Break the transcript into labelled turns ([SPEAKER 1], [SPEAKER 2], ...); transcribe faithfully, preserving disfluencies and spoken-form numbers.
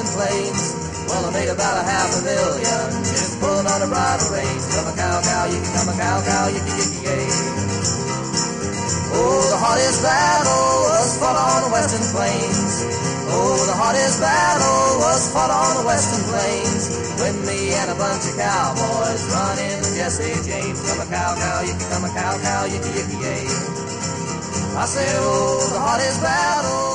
[SPEAKER 1] western plains. Well, I made about a half a million just pulling on the bridle reins. Come a cow, cow, yicky, come a cow, cow, yicky, yicky, yay. Oh, the hottest battle was fought on the western plains. Oh, the hottest battle was fought on the western plains. When me and a bunch of cowboys run into Jesse James. Come a cow, cow, yicky, come a cow, cow, yicky, yicky, yay. I say, oh, the hottest battle